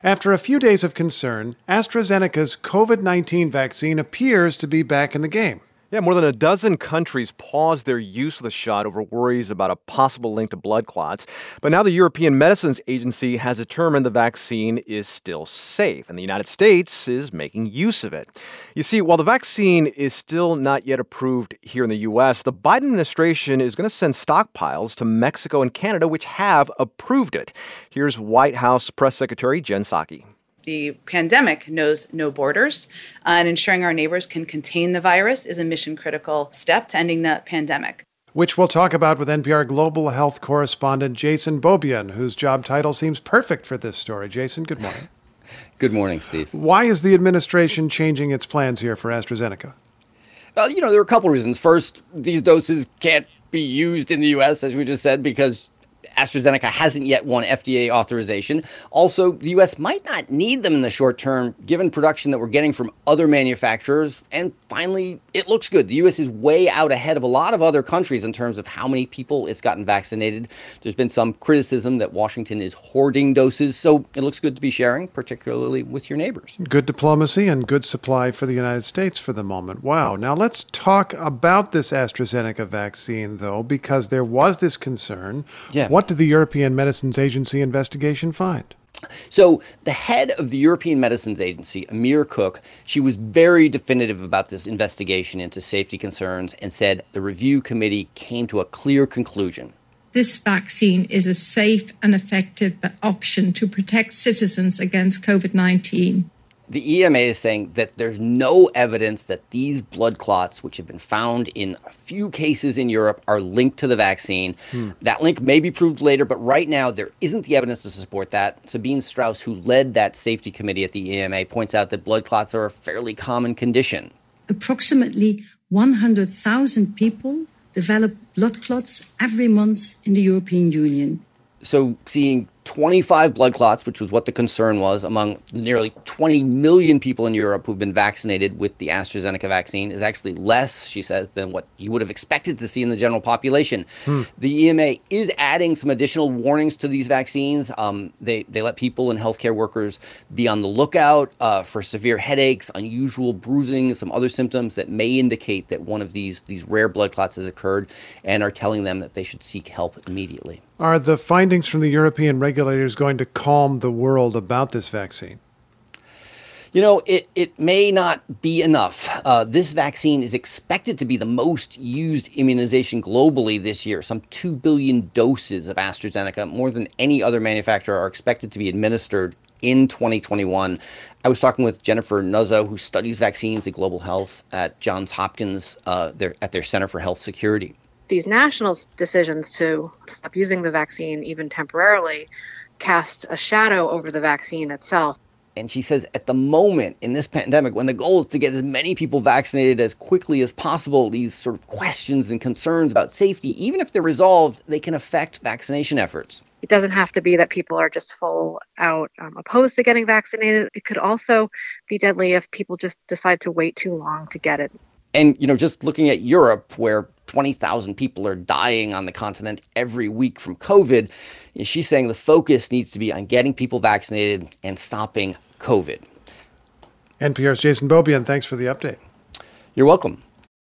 After a few days of concern, AstraZeneca's COVID-19 vaccine appears to be back in the game. Yeah, more than a dozen countries paused their use of the shot over worries about a possible link to blood clots. But now the European Medicines Agency has determined the vaccine is still safe, and the United States is making use of it. You see, while the vaccine is still not yet approved here in the U.S., the Biden administration is going to send stockpiles to Mexico and Canada, which have approved it. Here's White House Press Secretary Jen Psaki. The pandemic knows no borders, and ensuring our neighbors can contain the virus is a mission-critical step to ending the pandemic. Which we'll talk about with NPR Global Health correspondent Jason Beaubien, whose job title seems perfect for this story. Jason, good morning. Good morning, Steve. Why is the administration changing its plans here for AstraZeneca? Well, there are a couple reasons. First, these doses can't be used in the U.S., as we just said, because AstraZeneca hasn't yet won FDA authorization. Also, the U.S. might not need them in the short term, given production that we're getting from other manufacturers. And finally, it looks good. The U.S. is way out ahead of a lot of other countries in terms of how many people it's gotten vaccinated. There's been some criticism that Washington is hoarding doses, so it looks good to be sharing, particularly with your neighbors. Good diplomacy and good supply for the United States for the moment. Wow. Now let's talk about this AstraZeneca vaccine, though, because there was this concern. Yeah. What did the European Medicines Agency investigation find? So the head of the European Medicines Agency, Amir Cook, she was very definitive about this investigation into safety concerns and said the review committee came to a clear conclusion. This vaccine is a safe and effective option to protect citizens against COVID-19. The EMA is saying that there's no evidence that these blood clots, which have been found in a few cases in Europe, are linked to the vaccine. That link may be proved later, but right now there isn't the evidence to support that. Sabine Strauss, who led that safety committee at the EMA, points out that blood clots are a fairly common condition. Approximately 100,000 people develop blood clots every month in the European Union. So seeing 25 blood clots, which was what the concern was, among nearly 20 million people in Europe who've been vaccinated with the AstraZeneca vaccine is actually less, she says, than what you would have expected to see in the general population. The EMA is adding some additional warnings to these vaccines. They let people and healthcare workers be on the lookout for severe headaches, unusual bruising, some other symptoms that may indicate that one of these rare blood clots has occurred, and are telling them that they should seek help immediately. Are the findings from the European regulators going to calm the world about this vaccine? It may not be enough. This vaccine is expected to be the most used immunization globally this year. Some 2 billion doses of AstraZeneca, more than any other manufacturer, are expected to be administered in 2021. I was talking with Jennifer Nuzzo, who studies vaccines and global health at Johns Hopkins at their Center for Health Security. These national decisions to stop using the vaccine, even temporarily, cast a shadow over the vaccine itself. And she says at the moment in this pandemic, when the goal is to get as many people vaccinated as quickly as possible, these sort of questions and concerns about safety, even if they're resolved, they can affect vaccination efforts. It doesn't have to be that people are just full out opposed to getting vaccinated. It could also be deadly if people just decide to wait too long to get it. And, just looking at Europe, where 20,000 people are dying on the continent every week from COVID, she's saying the focus needs to be on getting people vaccinated and stopping COVID. NPR's Jason Beaubien, thanks for the update. You're welcome.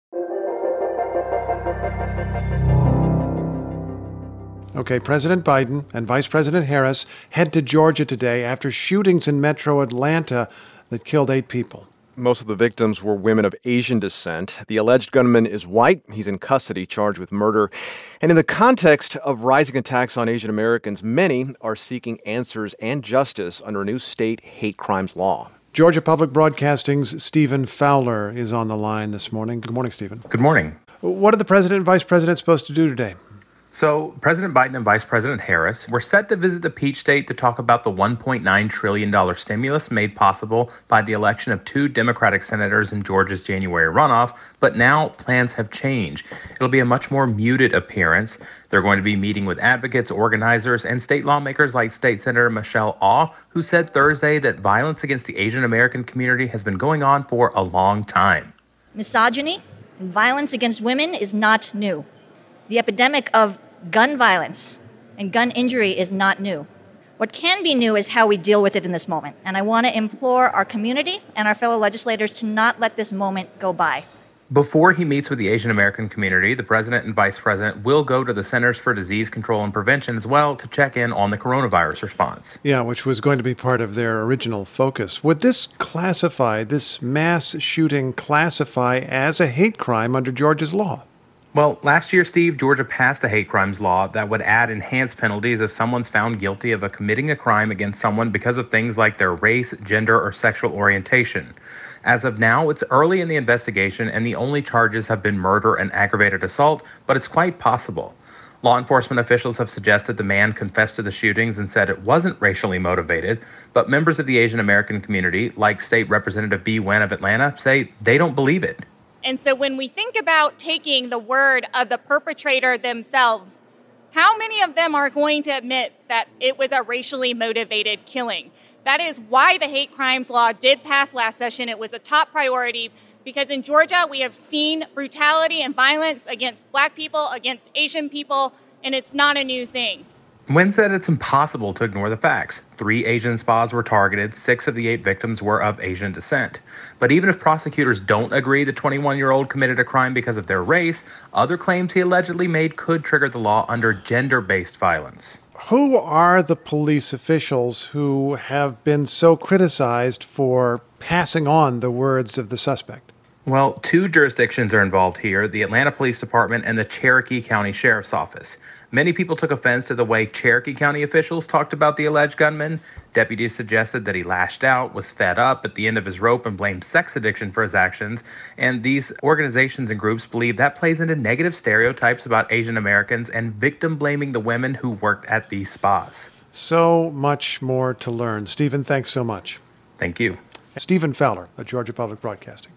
Okay, President Biden and Vice President Harris head to Georgia today after shootings in metro Atlanta that killed 8 people. Most of the victims were women of Asian descent. The alleged gunman is white. He's in custody, charged with murder. And in the context of rising attacks on Asian Americans, many are seeking answers and justice under a new state hate crimes law. Georgia Public Broadcasting's Stephen Fowler is on the line this morning. Good morning, Stephen. Good morning. What are the president and vice president supposed to do today? So President Biden and Vice President Harris were set to visit the Peach State to talk about the $1.9 trillion stimulus made possible by the election of 2 Democratic senators in Georgia's January runoff, but now plans have changed. It'll be a much more muted appearance. They're going to be meeting with advocates, organizers, and state lawmakers like State Senator Michelle Au, who said Thursday that violence against the Asian American community has been going on for a long time. Misogyny and violence against women is not new. The epidemic of gun violence and gun injury is not new. What can be new is how we deal with it in this moment. And I want to implore our community and our fellow legislators to not let this moment go by. Before he meets with the Asian American community, the president and vice president will go to the Centers for Disease Control and Prevention as well to check in on the coronavirus response. Yeah, which was going to be part of their original focus. Would this mass shooting classify as a hate crime under Georgia's law? Well, last year, Steve, Georgia passed a hate crimes law that would add enhanced penalties if someone's found guilty of committing a crime against someone because of things like their race, gender, or sexual orientation. As of now, it's early in the investigation, and the only charges have been murder and aggravated assault, but it's quite possible. Law enforcement officials have suggested the man confessed to the shootings and said it wasn't racially motivated, but members of the Asian American community, like State Representative Bee Nguyen of Atlanta, say they don't believe it. And so when we think about taking the word of the perpetrator themselves, how many of them are going to admit that it was a racially motivated killing? That is why the hate crimes law did pass last session. It was a top priority because in Georgia, we have seen brutality and violence against Black people, against Asian people, and it's not a new thing. Nguyen said it's impossible to ignore the facts. 3 Asian spas were targeted. 6 of the 8 victims were of Asian descent. But even if prosecutors don't agree the 21-year-old committed a crime because of their race, other claims he allegedly made could trigger the law under gender-based violence. Who are the police officials who have been so criticized for passing on the words of the suspect? Well, 2 jurisdictions are involved here, the Atlanta Police Department and the Cherokee County Sheriff's Office. Many people took offense to the way Cherokee County officials talked about the alleged gunman. Deputies suggested that he lashed out, was fed up at the end of his rope, and blamed sex addiction for his actions. And these organizations and groups believe that plays into negative stereotypes about Asian Americans and victim blaming the women who worked at these spas. So much more to learn. Stephen, thanks so much. Thank you. Stephen Fowler of Georgia Public Broadcasting.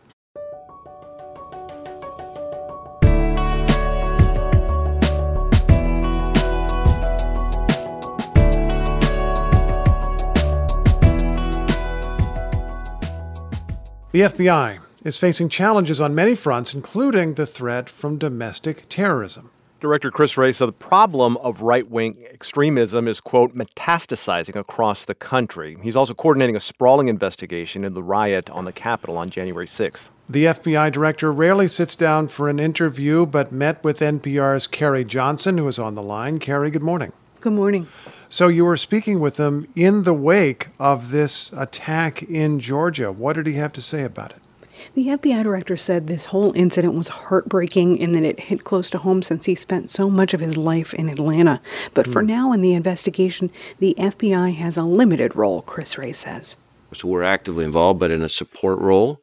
The FBI is facing challenges on many fronts, including the threat from domestic terrorism. Director Chris Wray said the problem of right-wing extremism is, quote, metastasizing across the country. He's also coordinating a sprawling investigation into the riot on the Capitol on January 6th. The FBI director rarely sits down for an interview, but met with NPR's Carrie Johnson, who is on the line. Carrie, good morning. Good morning. So you were speaking with him in the wake of this attack in Georgia. What did he have to say about it? The FBI director said this whole incident was heartbreaking and that it hit close to home since he spent so much of his life in Atlanta. But for now in the investigation, the FBI has a limited role, Chris Wray says. So we're actively involved, but in a support role.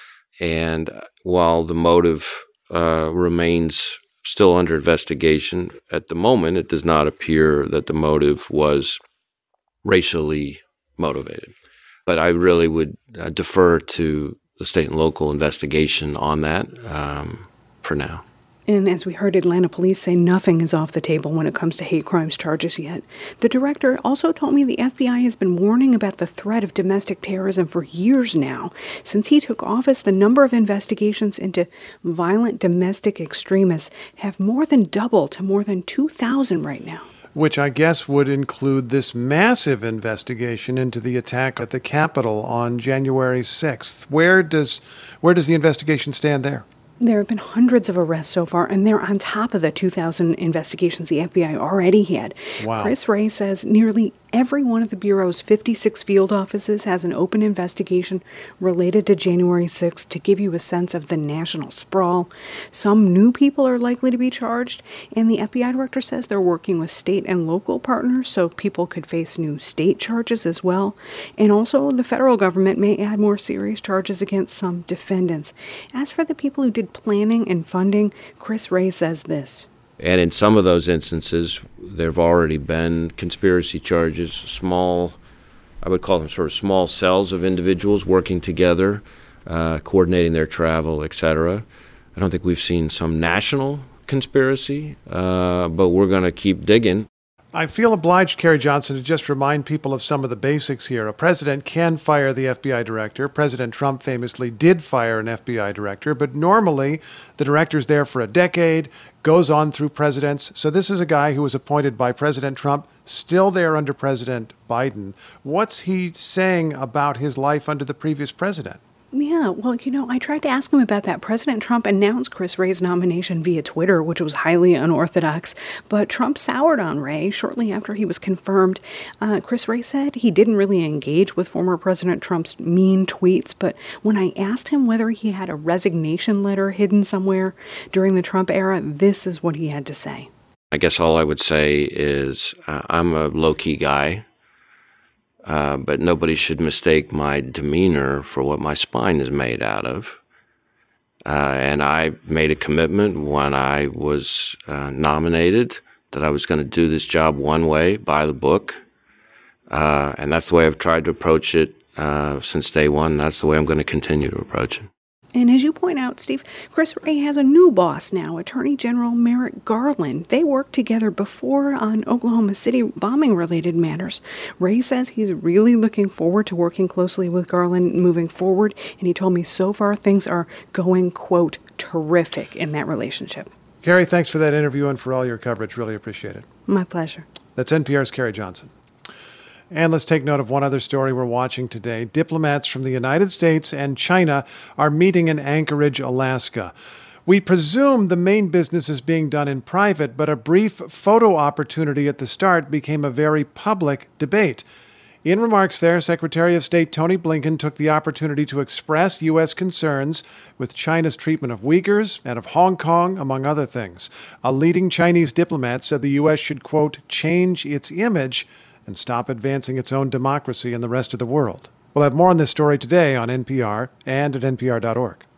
And while the motive remains still under investigation, at the moment it does not appear that the motive was racially motivated. But I really would defer to the state and local investigation on that for now. And as we heard Atlanta police say, nothing is off the table when it comes to hate crimes charges yet. The director also told me the FBI has been warning about the threat of domestic terrorism for years now. Since he took office, the number of investigations into violent domestic extremists have more than doubled to more than 2,000 right now. Which I guess would include this massive investigation into the attack at the Capitol on January 6th. Where does the investigation stand there? There have been hundreds of arrests so far, and they're on top of the 2,000 investigations the FBI already had. Wow. Chris Wray says nearly every one of the Bureau's 56 field offices has an open investigation related to January 6th to give you a sense of the national sprawl. Some new people are likely to be charged, and the FBI director says they're working with state and local partners so people could face new state charges as well. And also, the federal government may add more serious charges against some defendants. As for the people who did planning and funding, Chris Wray says this. And in some of those instances, there have already been conspiracy charges, small, I would call them sort of small cells of individuals working together, coordinating their travel, etc. I don't think we've seen some national conspiracy, but we're going to keep digging. I feel obliged, Carrie Johnson, to just remind people of some of the basics here. A president can fire the FBI director. President Trump famously did fire an FBI director, but normally the director's there for a decade, goes on through presidents. So this is a guy who was appointed by President Trump, still there under President Biden. What's he saying about his life under the previous president? Yeah, well, I tried to ask him about that. President Trump announced Chris Wray's nomination via Twitter, which was highly unorthodox, but Trump soured on Wray shortly after he was confirmed. Chris Wray said he didn't really engage with former President Trump's mean tweets, but when I asked him whether he had a resignation letter hidden somewhere during the Trump era, this is what he had to say. I guess all I would say is I'm a low-key guy. But nobody should mistake my demeanor for what my spine is made out of. And I made a commitment when I was nominated that I was going to do this job one way, by the book. And that's the way I've tried to approach it since day one. That's the way I'm going to continue to approach it. And as you point out, Steve, Chris Wray has a new boss now, Attorney General Merrick Garland. They worked together before on Oklahoma City bombing-related matters. Wray says he's really looking forward to working closely with Garland moving forward, and he told me so far things are going, quote, terrific in that relationship. Carrie, thanks for that interview and for all your coverage. Really appreciate it. My pleasure. That's NPR's Carrie Johnson. And let's take note of one other story we're watching today. Diplomats from the United States and China are meeting in Anchorage, Alaska. We presume the main business is being done in private, but a brief photo opportunity at the start became a very public debate. In remarks there, Secretary of State Tony Blinken took the opportunity to express U.S. concerns with China's treatment of Uyghurs and of Hong Kong, among other things. A leading Chinese diplomat said the U.S. should, quote, change its image and stop advancing its own democracy in the rest of the world. We'll have more on this story today on NPR and at npr.org.